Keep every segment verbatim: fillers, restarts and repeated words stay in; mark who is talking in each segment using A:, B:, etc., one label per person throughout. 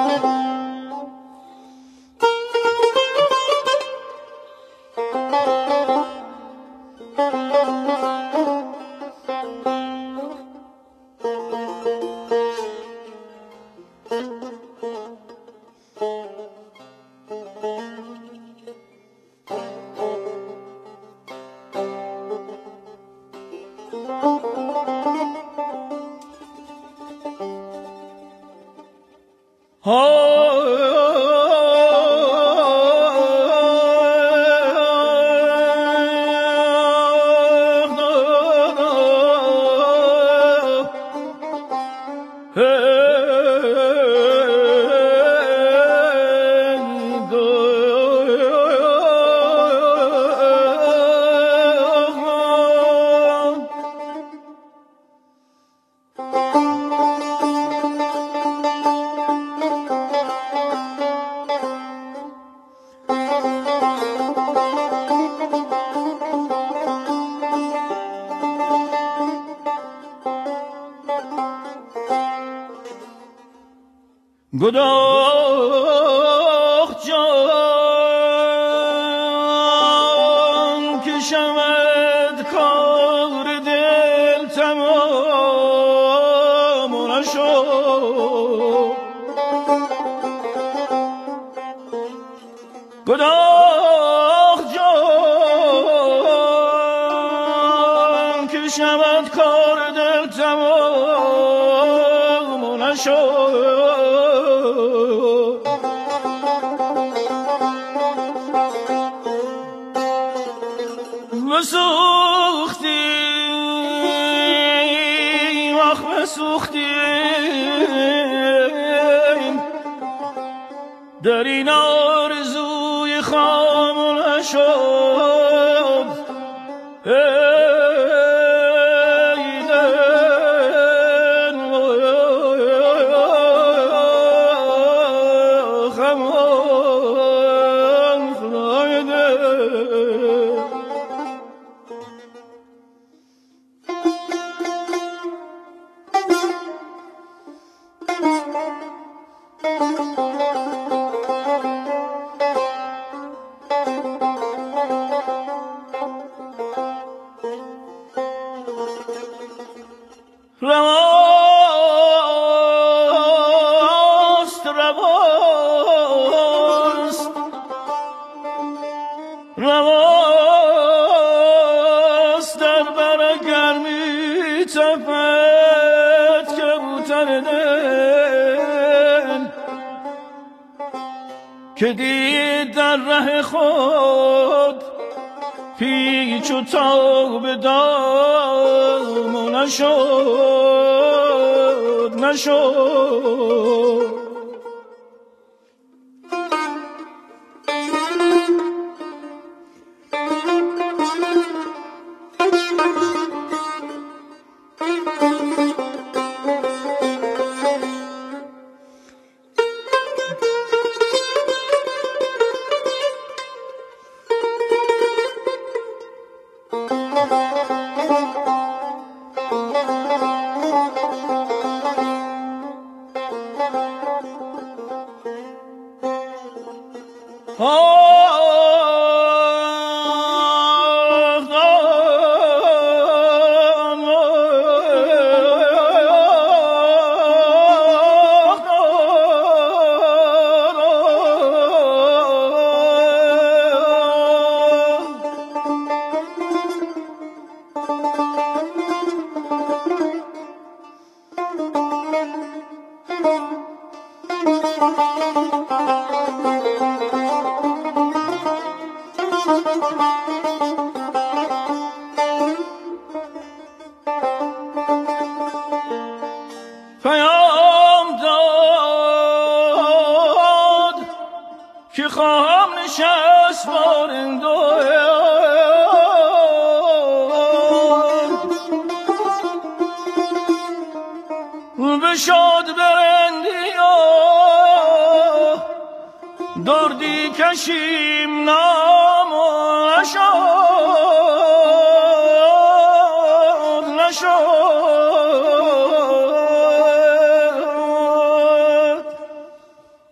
A: گداخ جان که شود کار دل تمام نشد گداخ جان که شود کار دل تمام نشد بسوختیم آخ بسوختیم در این آرزوی خام نشد ای دل خمان خدای دل رواست رواست رواست در بر گرمی تپد کبوتر دل که دید در ره خود پیچ و تاب دام نشد نشد پیام داد که خواهم نشست بارندان بشاد برندی و دردی کشیم نام نشد نشد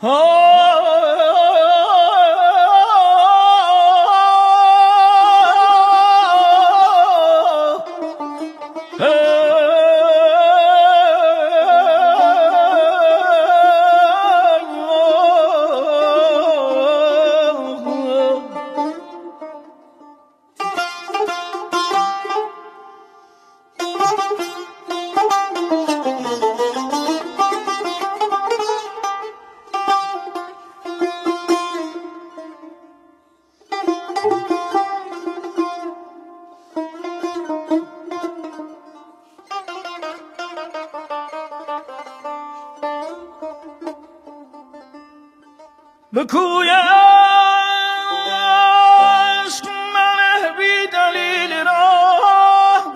A: به کوی عشق من بی دلیل راه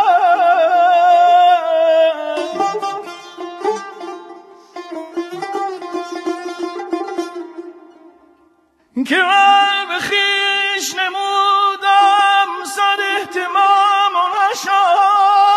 A: قدم که من به خویش نمودم صد اهتمام و نشد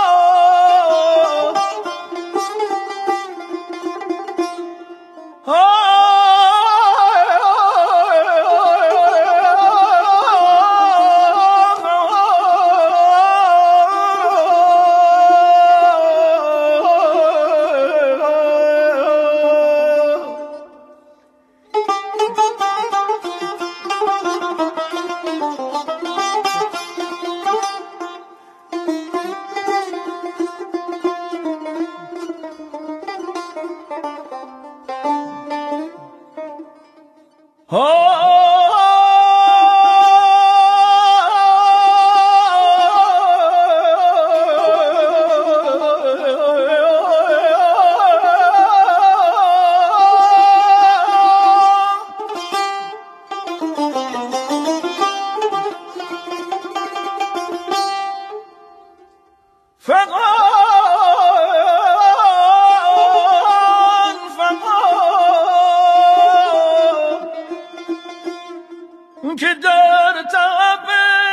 A: که در طب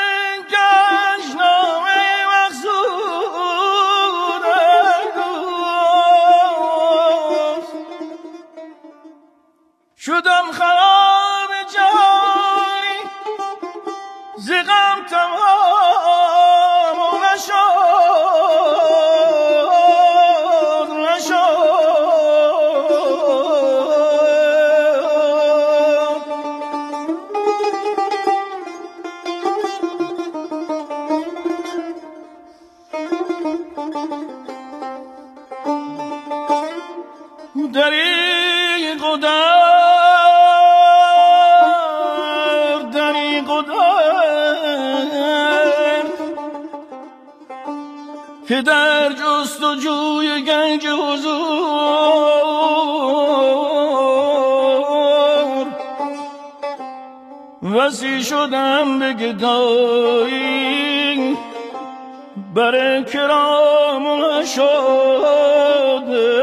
A: گشنامه مقصود دوست شدم خراب جانی ز غم تمام و نشد نشد دریغ و درد دریغ و درد که در جست و جوی گنج حضور وصی شدم به گدایی بر کرام نشد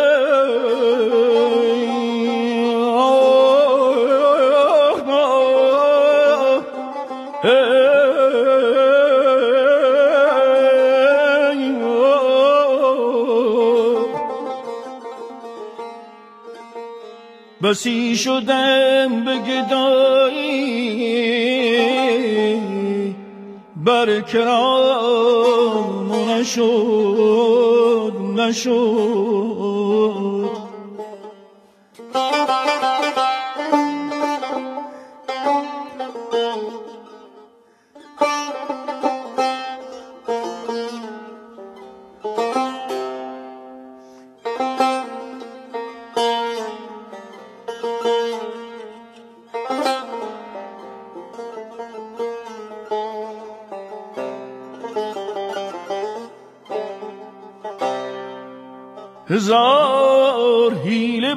A: بسی شدم به گدایی بر کرام نشد نشد هزار حیله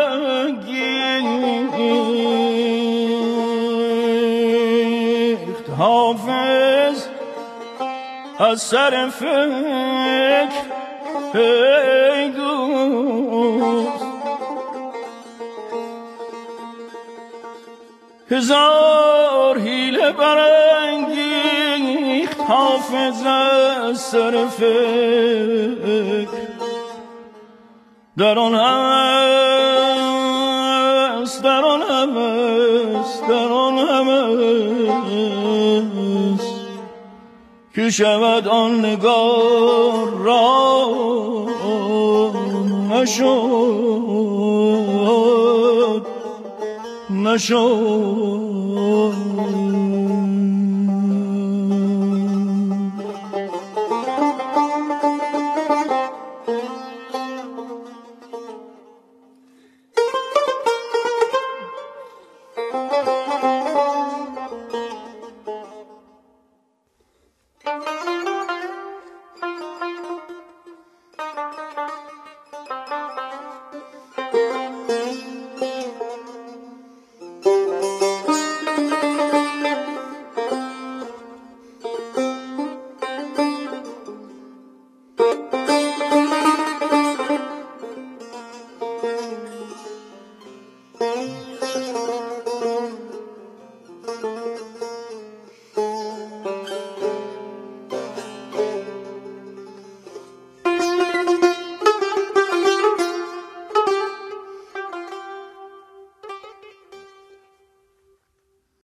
A: برانگیخت حافظ از سر فکر ای دوست هزار حیله برانگیخت حافظ از سر فکر در آن همست در آن همست که شود آن نگار را نشد نشد